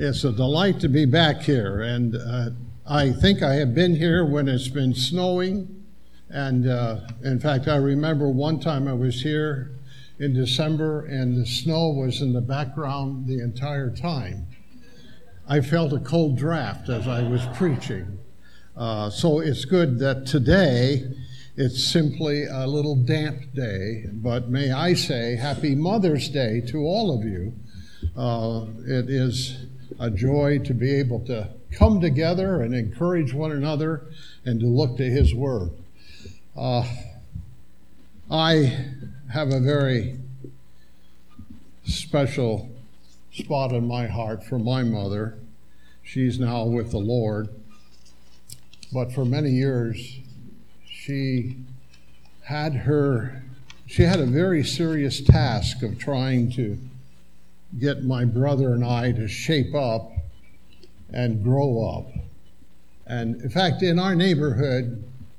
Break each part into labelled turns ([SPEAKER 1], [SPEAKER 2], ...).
[SPEAKER 1] It's a delight to be back here, and I think I have been here when it's been snowing, and in fact, I remember one time I was here in December, and the snow was in the background the entire time. I felt a cold draft as I was preaching, so it's good that today it's simply a little damp day, but may I say Happy Mother's Day to all of you. It is a joy to be able to come together and encourage one another and to look to His Word. I have a very special spot in my heart for my mother. She's now with the Lord, but for many years she had a very serious task of trying to get my brother and I to shape up and grow up. And in fact, in our neighborhood,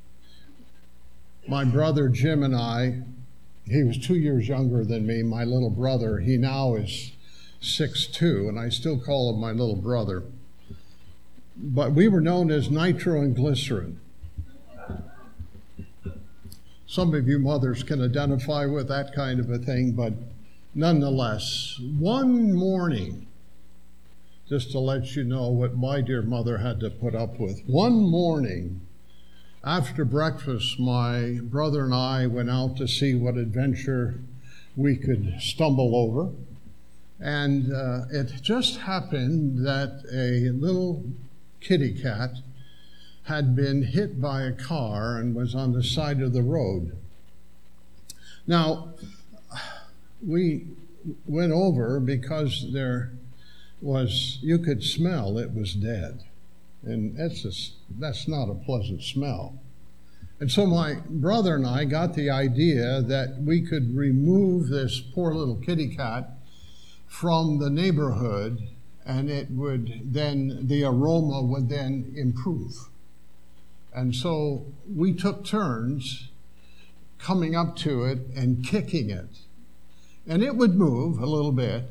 [SPEAKER 1] my brother Jim and I, he was 2 years younger than me, my little brother, he now is 6'2", and I still call him my little brother. But we were known as Nitro and Glycerin. Some of you mothers can identify with that kind of a thing, but nonetheless, one morning, just to let you know what my dear mother had to put up with, one morning after breakfast, my brother and I went out to see what adventure we could stumble over. And it just happened that a little kitty cat had been hit by a car and was on the side of the road. Now, we went over because you could smell it was dead. And that's not a pleasant smell. And so my brother and I got the idea that we could remove this poor little kitty cat from the neighborhood, and the aroma would then improve. And so we took turns coming up to it and kicking it. And it would move a little bit,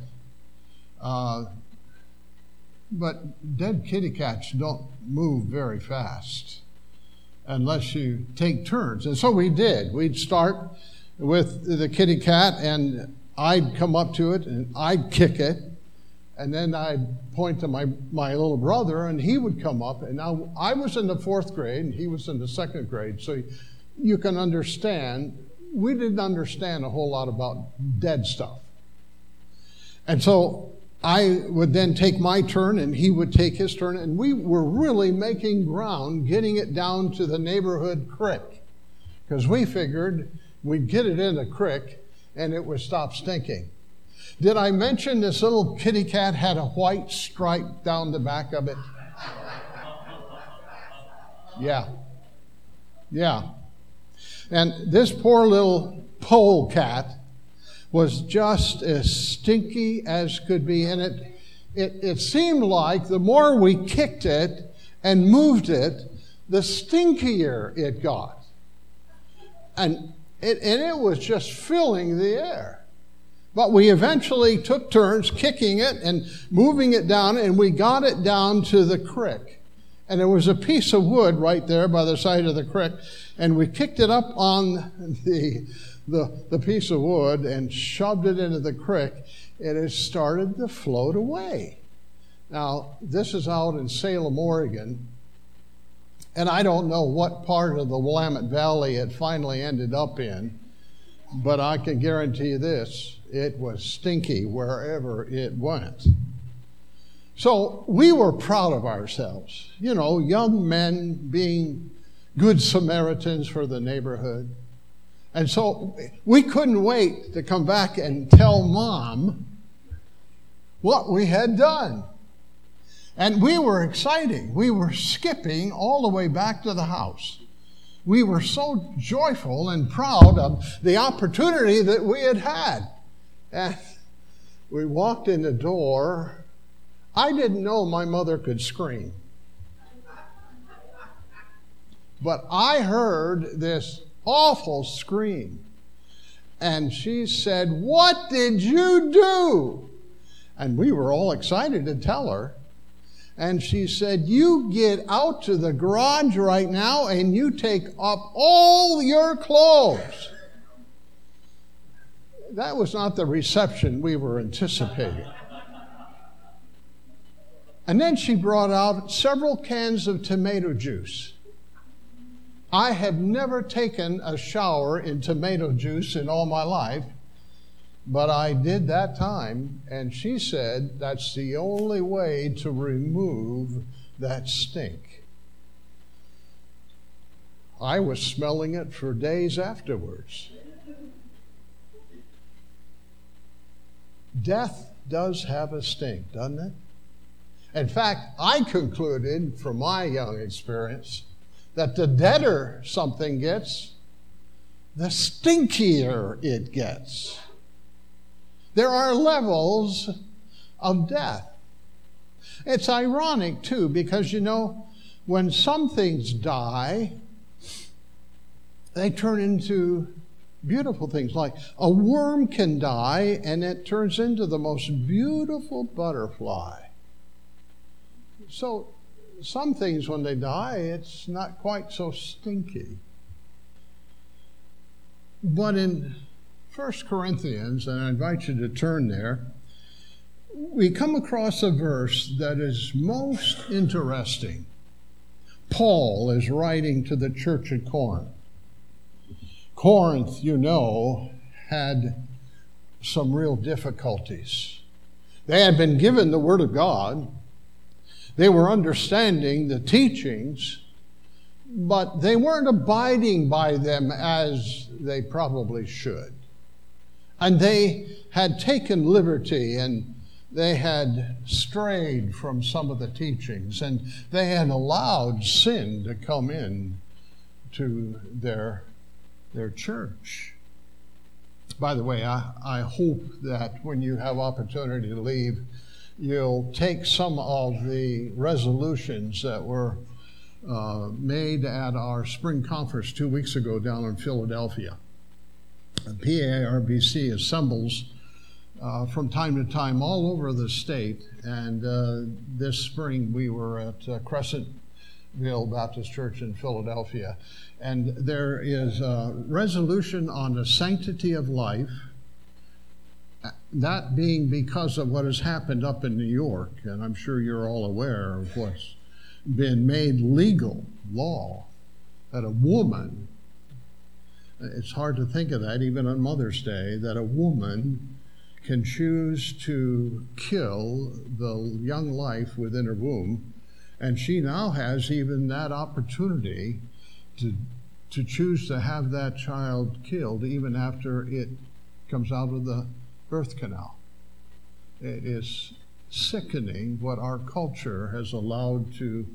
[SPEAKER 1] but dead kitty cats don't move very fast unless you take turns. And so we did. We'd start with the kitty cat, and I'd come up to it, and I'd kick it, and then I'd point to my little brother, and he would come up. And now I was in the 4th grade, and he was in the 2nd grade, so you can understand, we didn't understand a whole lot about dead stuff. And so I would then take my turn, and he would take his turn, and we were really making ground, getting it down to the neighborhood creek, because we figured we'd get it in the creek, and it would stop stinking. Did I mention this little kitty cat had a white stripe down the back of it? Yeah. And this poor little polecat was just as stinky as could be. And it seemed like the more we kicked it and moved it, the stinkier it got. And it was just filling the air. But we eventually took turns kicking it and moving it down, and we got it down to the creek. And there was a piece of wood right there by the side of the creek, and we kicked it up on the piece of wood and shoved it into the creek, and it started to float away. Now, this is out in Salem, Oregon, and I don't know what part of the Willamette Valley it finally ended up in, but I can guarantee you this, it was stinky wherever it went. So we were proud of ourselves, young men being good Samaritans for the neighborhood. And so we couldn't wait to come back and tell Mom what we had done. And we were excited. We were skipping all the way back to the house. We were so joyful and proud of the opportunity that we had had. And we walked in the door. I didn't know my mother could scream. But I heard this awful scream. And she said, "What did you do?" And we were all excited to tell her. And she said, you get out to the garage right now and you take up all your clothes. That was not the reception we were anticipating. And then she brought out several cans of tomato juice. I have never taken a shower in tomato juice in all my life, but I did that time, and she said that's the only way to remove that stink. I was smelling it for days afterwards. Death does have a stink, doesn't it? In fact, I concluded from my young experience that the deader something gets, the stinkier it gets. There are levels of death. It's ironic, too, because, when some things die, they turn into beautiful things. Like a worm can die, and it turns into the most beautiful butterfly. So some things, when they die, it's not quite so stinky. But in 1 Corinthians, and I invite you to turn there, we come across a verse that is most interesting. Paul is writing to the church at Corinth. Corinth, had some real difficulties. They had been given the Word of God. They were understanding the teachings, but they weren't abiding by them as they probably should. And they had taken liberty, and they had strayed from some of the teachings, and they had allowed sin to come in to their church. By the way, I hope that when you have opportunity to leave, you'll take some of the resolutions that were made at our spring conference 2 weeks ago down in Philadelphia. PARBC assembles from time to time all over the state, and this spring we were at Crescentville Baptist Church in Philadelphia, and there is a resolution on the sanctity of life, that being because of what has happened up in New York, and I'm sure you're all aware of what's been made legal law, that a woman, it's hard to think of that even on Mother's Day, that a woman can choose to kill the young life within her womb, and she now has even that opportunity to choose to have that child killed even after it comes out of the birth canal. It is sickening what our culture has allowed to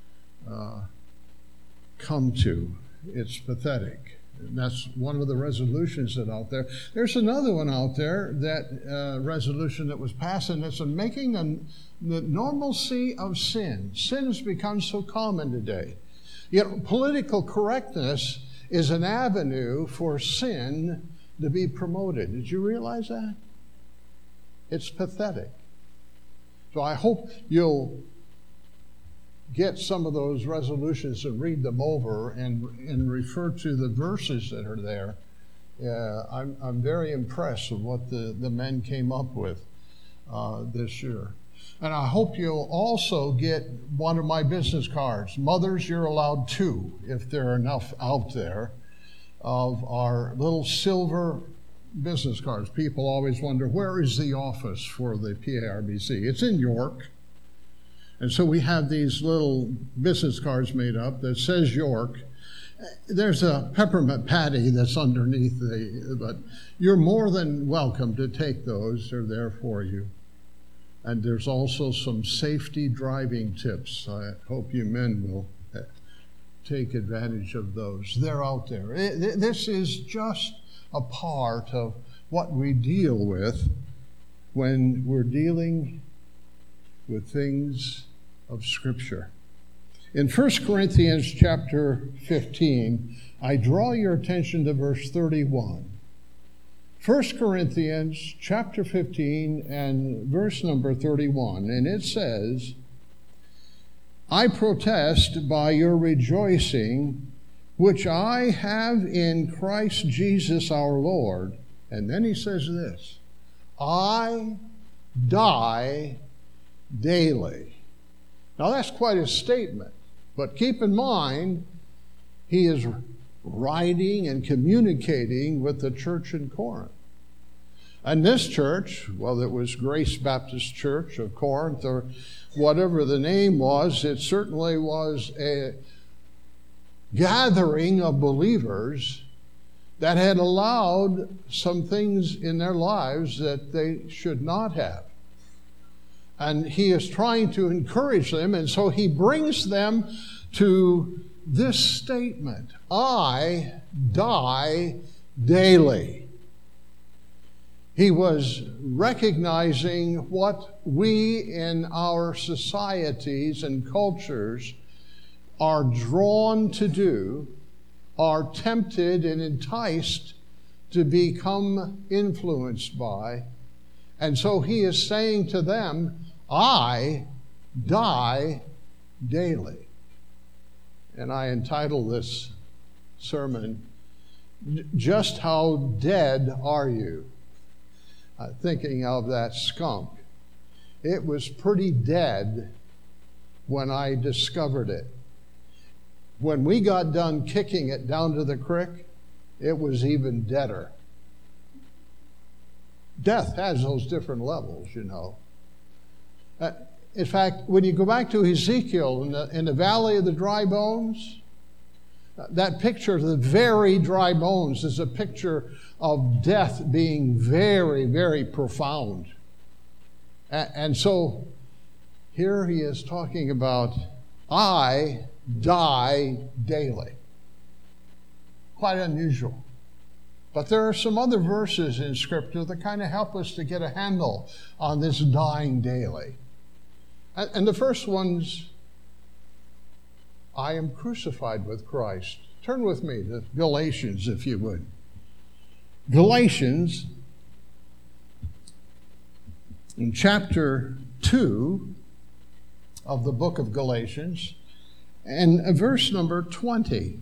[SPEAKER 1] come to. It's pathetic. And that's one of the resolutions that out there. There's another one out there, that resolution that was passed, and it's making the normalcy of sin. Sin has become so common today. Yet political correctness is an avenue for sin to be promoted. Did you realize that? It's pathetic. So I hope you'll get some of those resolutions and read them over and refer to the verses that are there. I'm very impressed with what the men came up with this year. And I hope you'll also get one of my business cards. Mothers, you're allowed 2, if there are enough out there, of our little silver business cards. People always wonder, where is the office for the PARBC? It's in York. And so we have these little business cards made up that says York. There's a peppermint patty that's underneath but you're more than welcome to take those. They're there for you. And there's also some safety driving tips. I hope you men will take advantage of those. They're out there. This is just a part of what we deal with when we're dealing with things of Scripture. In 1 Corinthians chapter 15, I draw your attention to verse 31. 1 Corinthians chapter 15 and verse number 31, and it says, I protest by your rejoicing, which I have in Christ Jesus our Lord. And then he says this, I die daily. Now that's quite a statement, but keep in mind, he is writing and communicating with the church in Corinth. And this church, whether it was Grace Baptist Church of Corinth or whatever the name was, it certainly was a gathering of believers that had allowed some things in their lives that they should not have. And he is trying to encourage them, and so he brings them to this statement, I die daily. He was recognizing what we in our societies and cultures are drawn to do, are tempted and enticed to become influenced by. And so he is saying to them, I die daily. And I entitle this sermon, Just How Dead Are You? Thinking of that skunk. It was pretty dead when I discovered it. When we got done kicking it down to the creek, it was even deader. Death has those different levels, you know. In fact, when you go back to Ezekiel in the valley of the dry bones, that picture of the very dry bones is a picture of death being very, very profound. And so here he is talking about, I die daily. Quite unusual. But there are some other verses in Scripture that kind of help us to get a handle on this dying daily. And the first one's, I am crucified with Christ. Turn with me to Galatians, if you would. Galatians, in chapter 2 of the book of Galatians, and verse number 20,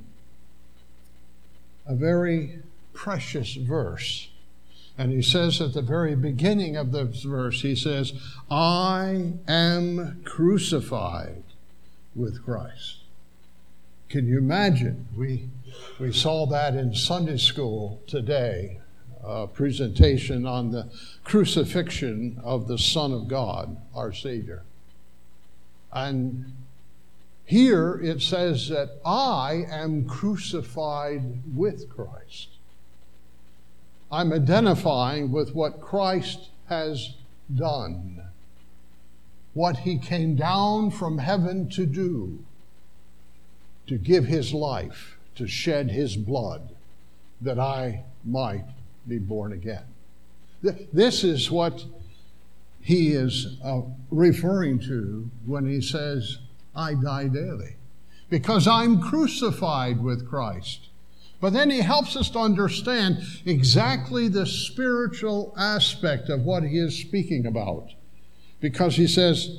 [SPEAKER 1] a very precious verse. And he says at the very beginning of this verse, he says, I am crucified with Christ. Can you imagine? We saw that in Sunday school today, a presentation on the crucifixion of the Son of God, our Savior. And here it says that I am crucified with Christ. I'm identifying with what Christ has done, what he came down from heaven to do, to give his life, to shed his blood, that I might be born again. This is what he is referring to when he says, I die daily, because I'm crucified with Christ. But then he helps us to understand exactly the spiritual aspect of what he is speaking about. Because he says,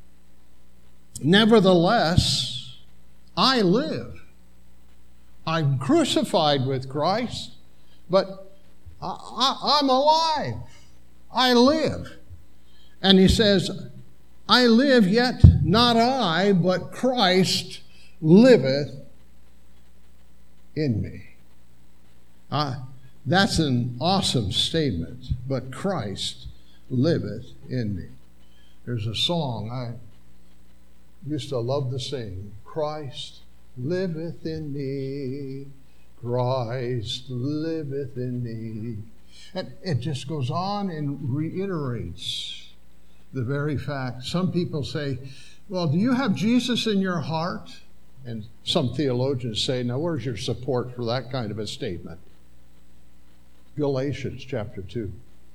[SPEAKER 1] nevertheless, I live. I'm crucified with Christ, but I'm alive. I live. And he says, I live, yet not I, but Christ liveth in me. That's an awesome statement, but Christ liveth in me. There's a song I used to love to sing, Christ liveth in me, Christ liveth in me. And it just goes on and reiterates the very fact. Some people say, well, do you have Jesus in your heart? And some theologians say, now where's your support for that kind of a statement? Galatians chapter 2.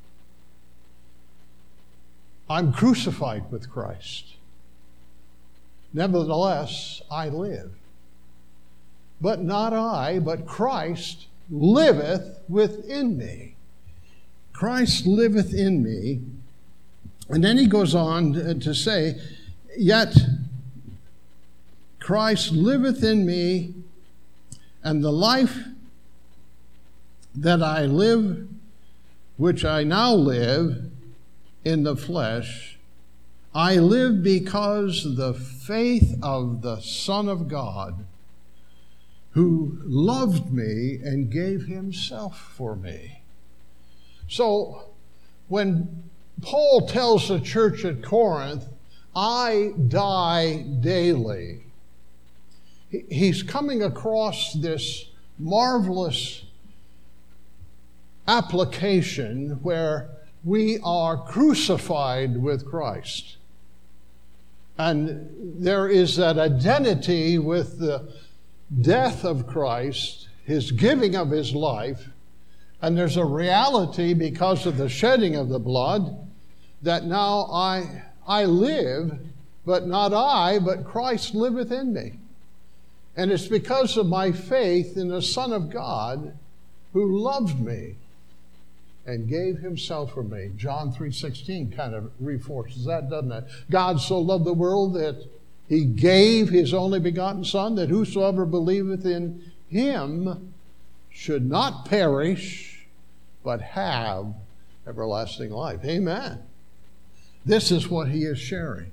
[SPEAKER 1] I'm crucified with Christ. Nevertheless, I live. But not I, but Christ liveth within me. Christ liveth in me. And then he goes on to say, yet Christ liveth in me, and the life that I live, which I now live in the flesh, I live because the faith of the Son of God, who loved me and gave himself for me. So when Paul tells the church at Corinth, I die daily, he's coming across this marvelous application where we are crucified with Christ. And there is that identity with the death of Christ, his giving of his life, and there's a reality because of the shedding of the blood that now I live, but not I, but Christ liveth in me. And it's because of my faith in the Son of God who loved me and gave himself for me. John 3:16 kind of reinforces that, doesn't it? God so loved the world that he gave his only begotten Son, that whosoever believeth in him should not perish, but have everlasting life. Amen. This is what he is sharing.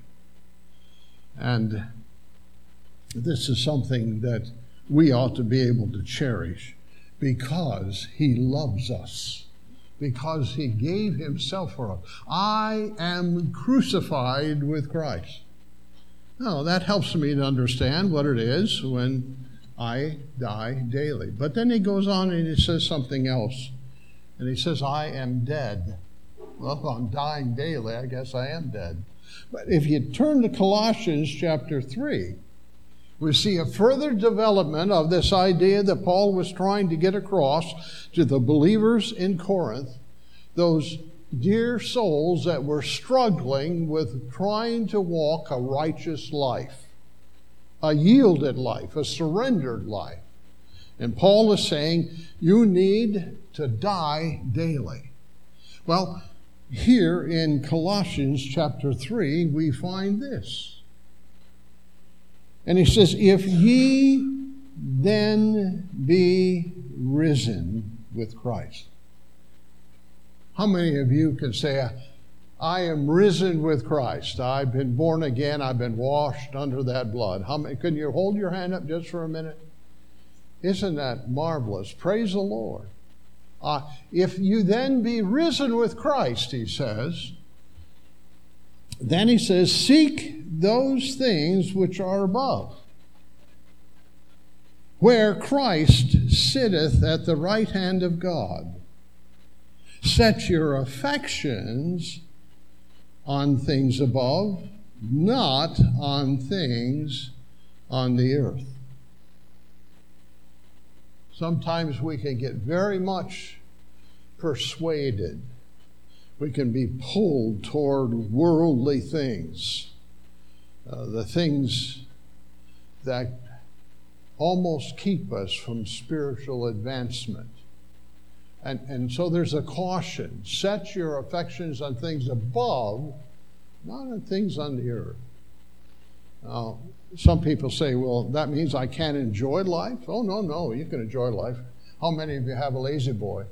[SPEAKER 1] And this is something that we ought to be able to cherish because he loves us, because he gave himself for us. I am crucified with Christ. Now, that helps me to understand what it is when I die daily. But then he goes on and he says something else. And he says, I am dead. Well, if I'm dying daily, I guess I am dead. But if you turn to Colossians chapter 3, we see a further development of this idea that Paul was trying to get across to the believers in Corinth, those dear souls that were struggling with trying to walk a righteous life, a yielded life, a surrendered life. And Paul is saying, you need to die daily. Well, here in Colossians chapter 3, we find this. And he says, if ye then be risen with Christ. How many of you can say, I am risen with Christ? I've been born again. I've been washed under that blood. How many? Can you hold your hand up just for a minute? Isn't that marvelous? Praise the Lord. If you then be risen with Christ, he says, then he says, seek those things which are above, where Christ sitteth at the right hand of God. Set your affections on things above, not on things on the earth. Sometimes we can get very much persuaded. We can be pulled toward worldly things, the things that almost keep us from spiritual advancement. And so there's a caution. Set your affections on things above, not on things on the earth. Now, some people say, well, that means I can't enjoy life? Oh, no, you can enjoy life. How many of you have a lazy boy?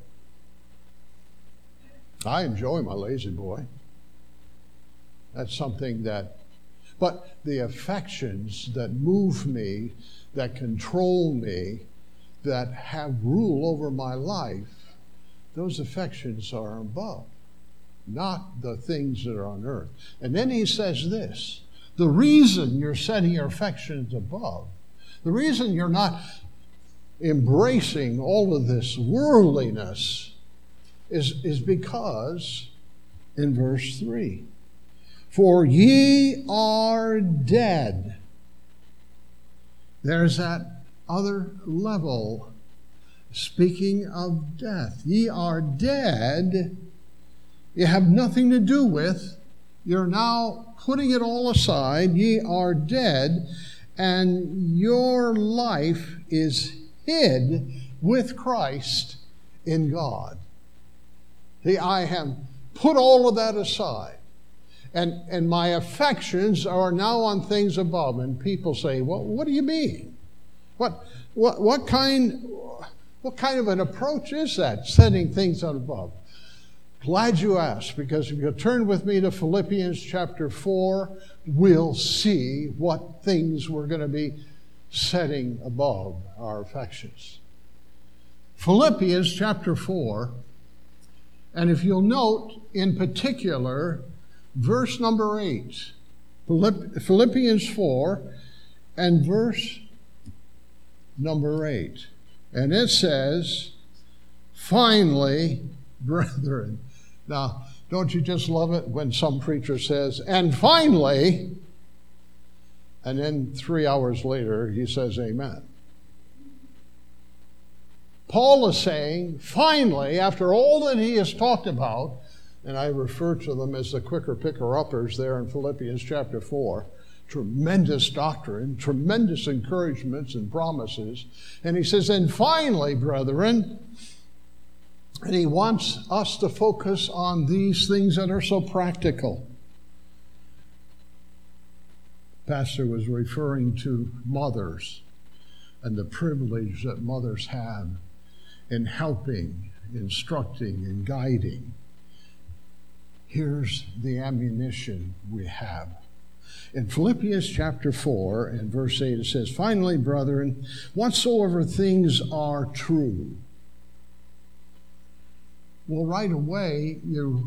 [SPEAKER 1] I enjoy my lazy boy. That's something that, but the affections that move me, that control me, that have rule over my life, those affections are above, not the things that are on earth. And then he says this, the reason you're setting your affections above, the reason you're not embracing all of this worldliness is because, in verse 3, for ye are dead. There's that other level. Speaking of death, ye are dead. You have nothing to do with. You're now putting it all aside. Ye are dead, and your life is hid with Christ in God. See, I have put all of that aside. And my affections are now on things above. And people say, well, what do you mean? What kind of an approach is that, setting things on above? Glad you asked, because if you turn with me to Philippians chapter 4, we'll see what things we're going to be setting above our affections. Philippians chapter 4, and if you'll note in particular, verse number 8. Philippians 4 and verse number 8. And it says, finally, brethren. Now, don't you just love it when some preacher says, and finally, and then 3 hours later he says, amen. Paul is saying, finally, after all that he has talked about, and I refer to them as the quicker picker-uppers there in Philippians chapter 4, tremendous doctrine, tremendous encouragements and promises. And he says, and finally, brethren, and he wants us to focus on these things that are so practical. Pastor was referring to mothers and the privilege that mothers have in helping, instructing, and guiding. Here's the ammunition we have. In Philippians chapter 4 and verse 8 it says, finally, brethren, whatsoever things are true. Well, right away, the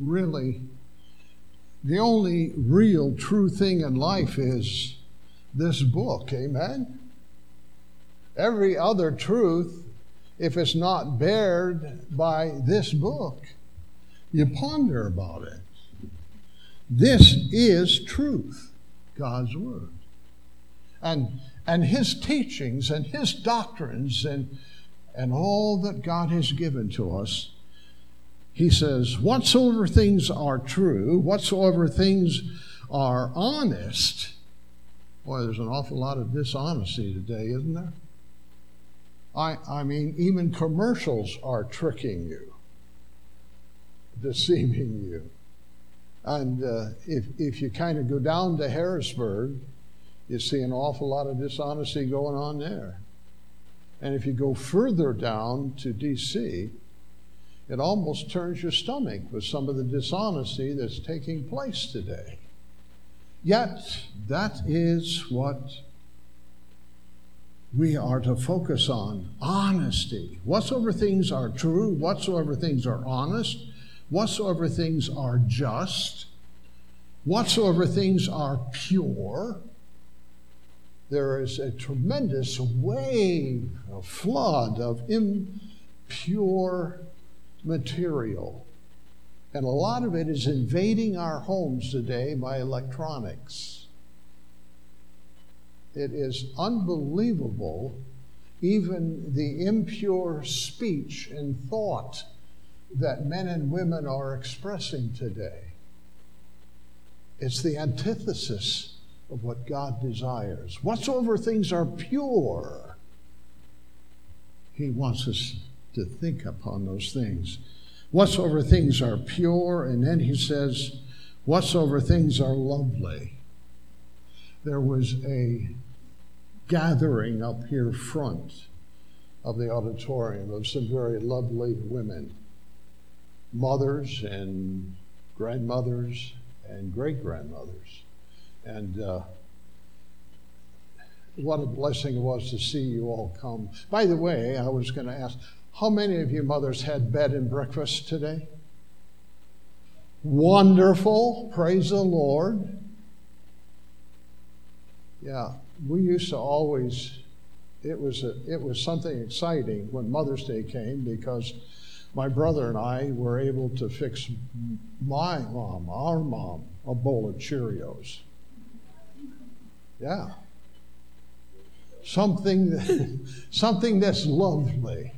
[SPEAKER 1] only real true thing in life is this book, amen? Every other truth, if it's not bared by this book, you ponder about it. This is truth, God's Word. And His teachings and His doctrines and all that God has given to us. He says, whatsoever things are true, whatsoever things are honest. Boy, there's an awful lot of dishonesty today, isn't there? I mean, even commercials are tricking you, deceiving you. And if you kind of go down to Harrisburg, you see an awful lot of dishonesty going on there. And if you go further down to D.C., it almost turns your stomach with some of the dishonesty that's taking place today. Yet, that is what we are to focus on, honesty. Whatsoever things are true, whatsoever things are honest, whatsoever things are just, whatsoever things are pure. There is a tremendous wave, a flood of impure material. And a lot of it is invading our homes today by electronics. It is unbelievable, even the impure speech and thought that men and women are expressing today. It's the antithesis of what God desires. Whatsoever things are pure, He wants us to think upon those things. Whatsoever things are pure, and then He says, whatsoever things are lovely. There was a gathering up here front of the auditorium of some very lovely women, mothers and grandmothers and great-grandmothers. And what a blessing it was to see you all come. By the way, I was going to ask, how many of you mothers had bed and breakfast today? Wonderful. Praise the Lord. Yeah, we used to always, it was something exciting when Mother's Day came, because my brother and I were able to fix our mom, a bowl of Cheerios. Yeah. Something that's lovely.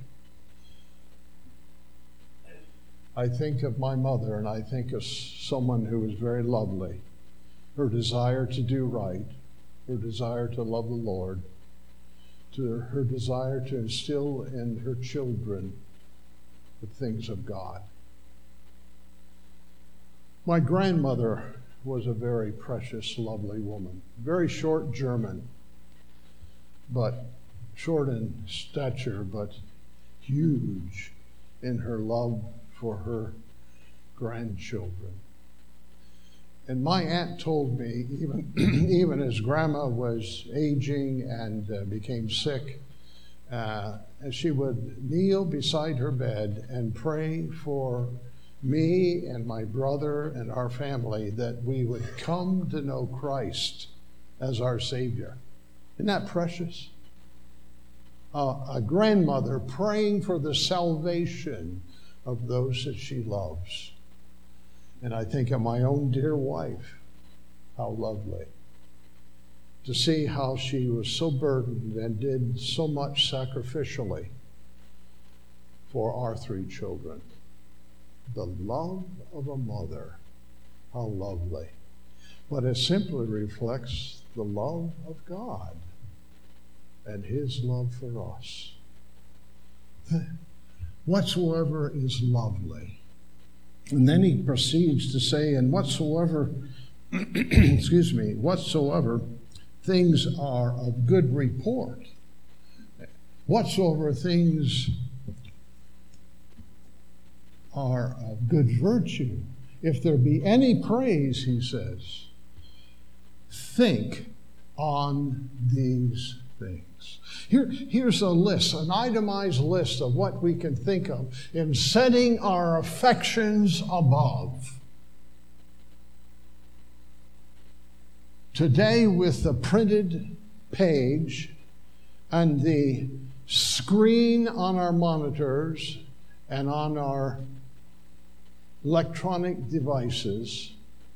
[SPEAKER 1] I think of my mother, and I think of someone who was very lovely. Her desire to do right, her desire to love the Lord, her desire to instill in her children the things of God. My grandmother was a very precious, lovely woman. Very short German, but short in stature, but huge in her love for her grandchildren. And my aunt told me, even as Grandma was aging and became sick, she would kneel beside her bed and pray for me and my brother and our family that we would come to know Christ as our Savior. Isn't that precious? A grandmother praying for the salvation of those that she loves. And I think of my own dear wife, how lovely. To see how she was so burdened and did so much sacrificially for our 3 children. The love of a mother, how lovely. But it simply reflects the love of God and His love for us. Whatsoever is lovely. And then he proceeds to say, and whatsoever, whatsoever things are of good report, whatsoever things are of good virtue, if there be any praise, he says, think on these things. Here's a list, an itemized list of what we can think of in setting our affections above. Today, with the printed page and the screen on our monitors and on our electronic devices,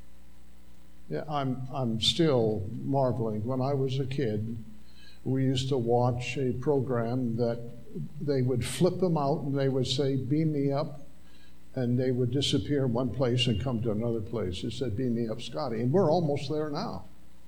[SPEAKER 1] I'm still marveling. When I was a kid, we used to watch a program that they would flip them out and they would say, beam me up, and they would disappear in one place and come to another place. It said, beam me up, Scotty. And we're almost there now.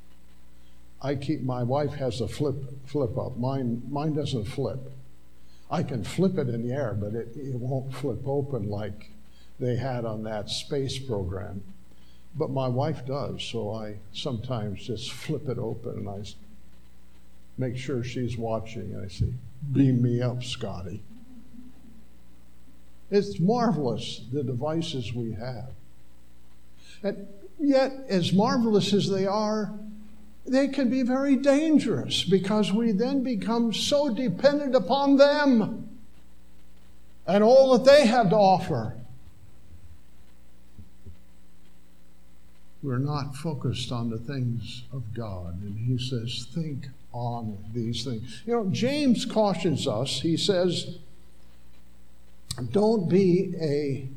[SPEAKER 1] My wife has a flip up. Mine doesn't flip. I can flip it in the air, but it won't flip open like they had on that space program. But my wife does, so I sometimes just flip it open and I make sure she's watching, and I say, beam me up, Scotty. It's marvelous, the devices we have. And yet, as marvelous as they are, they can be very dangerous because we then become so dependent upon them and all that they have to offer. We're not focused on the things of God. And he says, think on these things. James cautions us. He says, don't be a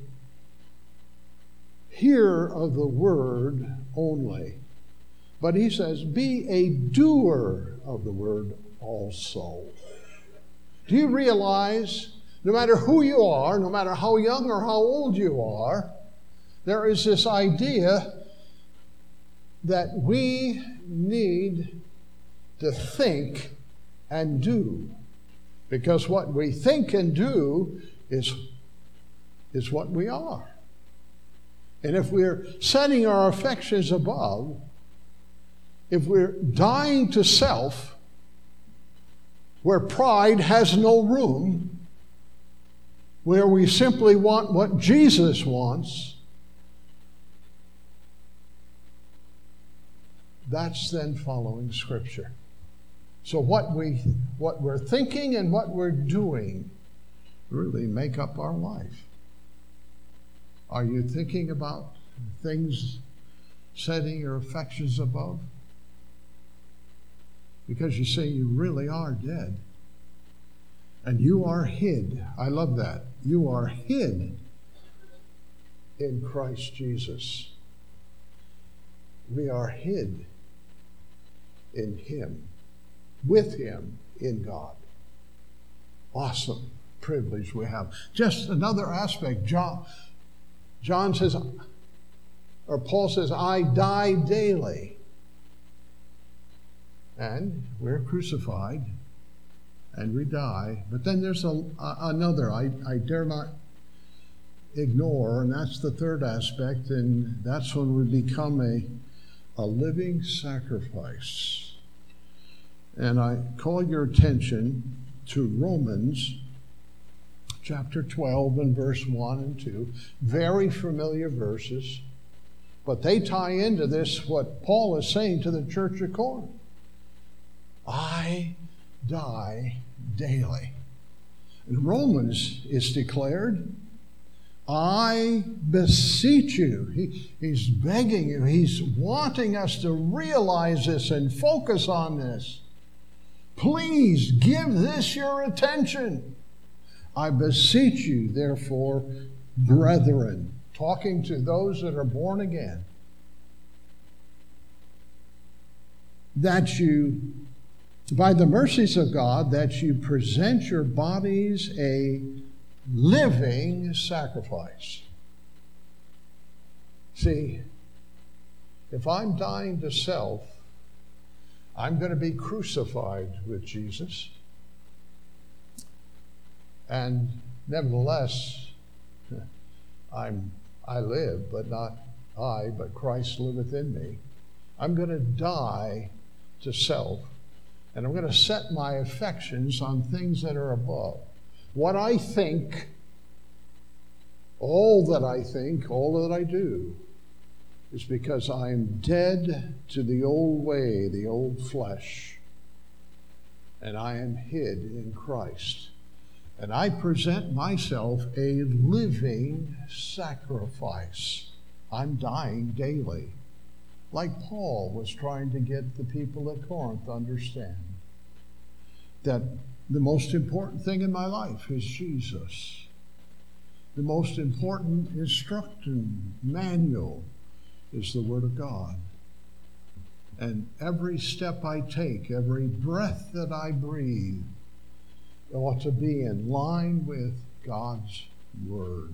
[SPEAKER 1] hearer of the word only, but he says, be a doer of the word also. Do you realize, no matter who you are, no matter how young or how old you are, there is this idea that we need to think and do. Because what we think and do is what we are. And if we're setting our affections above, if we're dying to self, where pride has no room, where we simply want what Jesus wants, that's then following Scripture. So what we're thinking and what we're doing really make up our life. Are you thinking about things, setting your affections above? Because you say you really are dead. And you are hid. I love that. You are hid in Christ Jesus. We are hid in Him, with Him in God. Awesome privilege we have. Just another aspect. John says, or Paul says, I die daily. And we're crucified and we die. But then there's another. I dare not ignore, and that's the third aspect, and that's when we become a living sacrifice. And I call your attention to Romans chapter 12 and verse 1 and 2. Very familiar verses, but they tie into this, what Paul is saying to the church of Corinth. I die daily. In Romans it's declared, I beseech you. He's begging you. He's wanting us to realize this and focus on this. Please give this your attention. I beseech you, therefore, brethren, talking to those that are born again, that you, by the mercies of God, that you present your bodies a living sacrifice. See, if I'm dying to self, I'm going to be crucified with Jesus. And nevertheless, I live, but not I, but Christ liveth in me. I'm going to die to self, and I'm going to set my affections on things that are above. What I think, all that I think, all that I do, is because I'm dead to the old way, the old flesh, and I am hid in Christ. And I present myself a living sacrifice. I'm dying daily, like Paul was trying to get the people at Corinth to understand that the most important thing in my life is Jesus. The most important instruction manual is the Word of God. And every step I take, every breath that I breathe, ought to be in line with God's Word.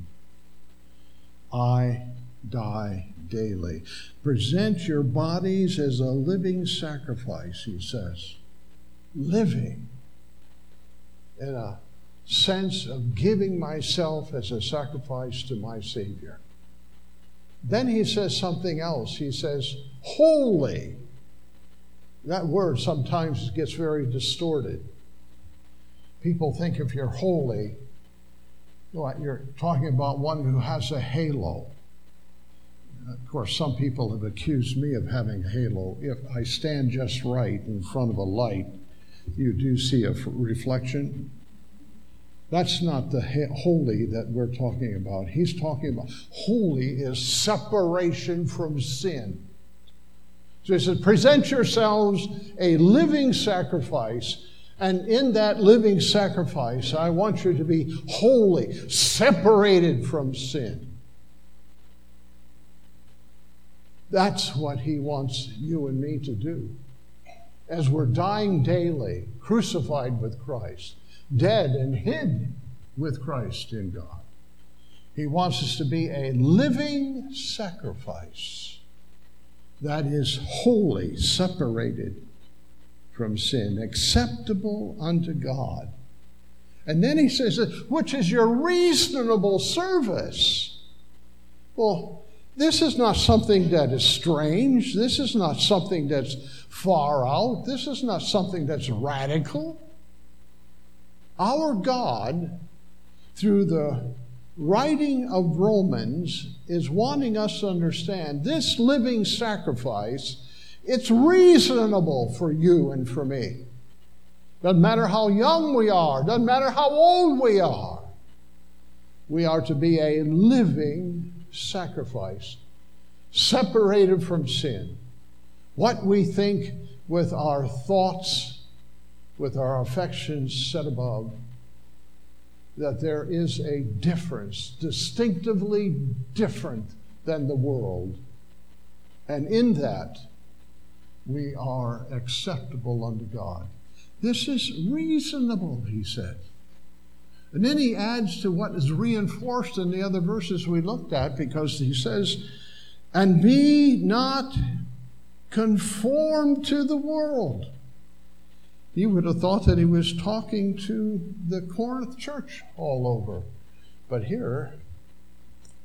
[SPEAKER 1] I die daily. Present your bodies as a living sacrifice, he says. Living in a sense of giving myself as a sacrifice to my Savior. Then he says something else. He says, holy. That word sometimes gets very distorted. People think if you're holy, you're talking about one who has a halo. Of course, some people have accused me of having a halo. If I stand just right in front of a light, you do see a reflection. That's not the holy that we're talking about. He's talking about holy is separation from sin. So he says, present yourselves a living sacrifice, and in that living sacrifice, I want you to be holy, separated from sin. That's what he wants you and me to do. As we're dying daily, crucified with Christ, dead and hid with Christ in God, he wants us to be a living sacrifice that is holy, separated from sin, acceptable unto God. And then he says, which is your reasonable service. Well, this is not something that is strange. This is not something that's far out. This is not something that's radical. Our God, through the writing of Romans, is wanting us to understand this living sacrifice, it's reasonable for you and for me. Doesn't matter how young we are, doesn't matter how old we are to be a living sacrifice, separated from sin. What we think with our thoughts, with our affections set above, that there is a difference, distinctively different than the world. And in that, we are acceptable unto God. This is reasonable, he said. And then he adds to what is reinforced in the other verses we looked at, because he says, and be not conformed to the world. You would have thought that he was talking to the Corinth church all over. But here,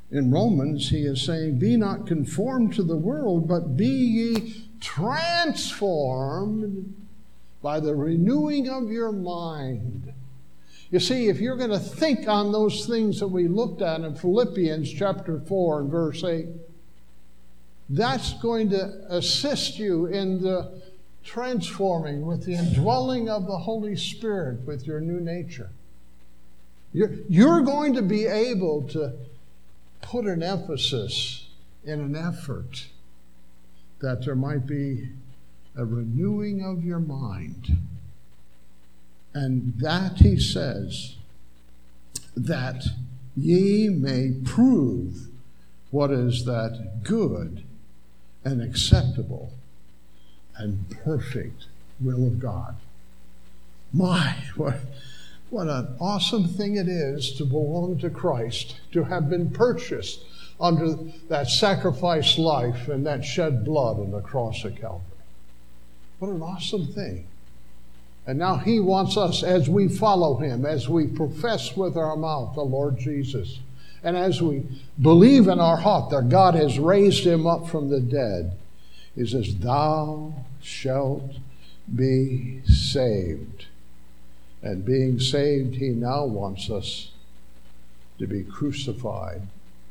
[SPEAKER 1] In Romans, he is saying, be not conformed to the world, but be ye transformed by the renewing of your mind. You see, if you're going to think on those things that we looked at in Philippians chapter 4 and verse 8, that's going to assist you in the transforming with the indwelling of the Holy Spirit with your new nature. You're going to be able to put an emphasis in an effort that there might be a renewing of your mind. And that, he says, that ye may prove what is that good and acceptable and perfect will of God. My, what an awesome thing it is to belong to Christ, to have been purchased under that sacrifice life and that shed blood on the cross of Calvary. What an awesome thing. And now he wants us, as we follow him, as we profess with our mouth the Lord Jesus, and as we believe in our heart that God has raised him up from the dead, he says, thou shalt be saved. And being saved, he now wants us to be crucified,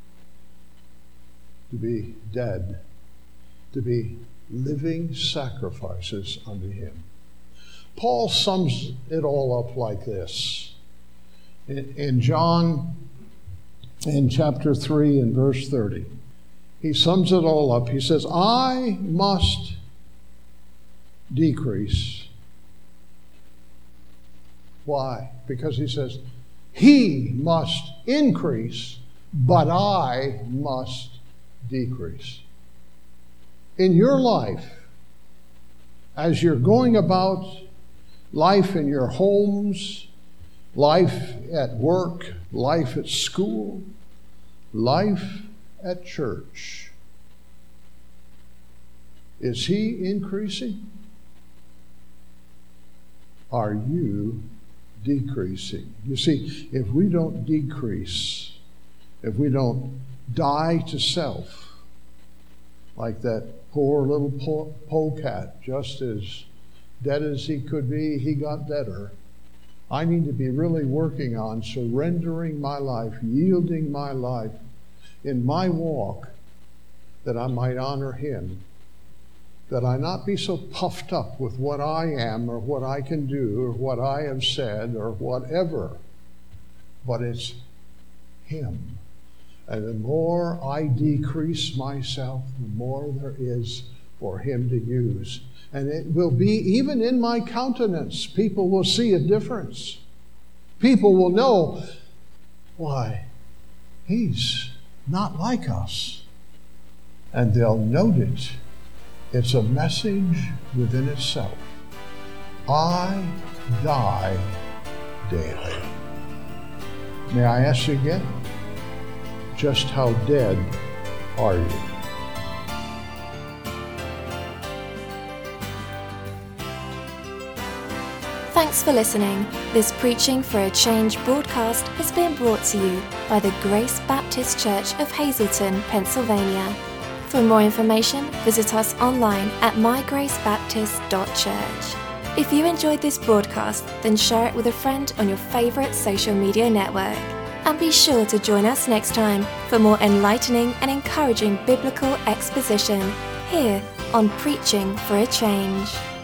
[SPEAKER 1] to be dead, to be living sacrifices unto him. Paul sums it all up like this. In John, in chapter 3 and verse 30, he sums it all up. He says, I must decrease. Why? Because he says, he must increase, but I must decrease. In your life, as you're going about life in your homes, life at work, life at school, life at church, is he increasing? Are you decreasing? You see, if we don't decrease, if we don't die to self, like that poor little polecat, just as dead as he could be, he got better. I need to be really working on surrendering my life, yielding my life in my walk, that I might honor him, that I not be so puffed up with what I am or what I can do or what I have said or whatever, but it's him. And the more I decrease myself, the more there is for him to use. And it will be even in my countenance. People will see a difference. People will know, why, he's not like us. And they'll note it. It's a message within itself. I die daily. May I ask you again? Just how dead are you?
[SPEAKER 2] Thanks for listening. This Preaching for a Change broadcast has been brought to you by the Grace Baptist Church of Hazleton, Pennsylvania. For more information, visit us online at mygracebaptist.church. If you enjoyed this broadcast, then share it with a friend on your favorite social media network. And be sure to join us next time for more enlightening and encouraging biblical exposition here on Preaching for a Change.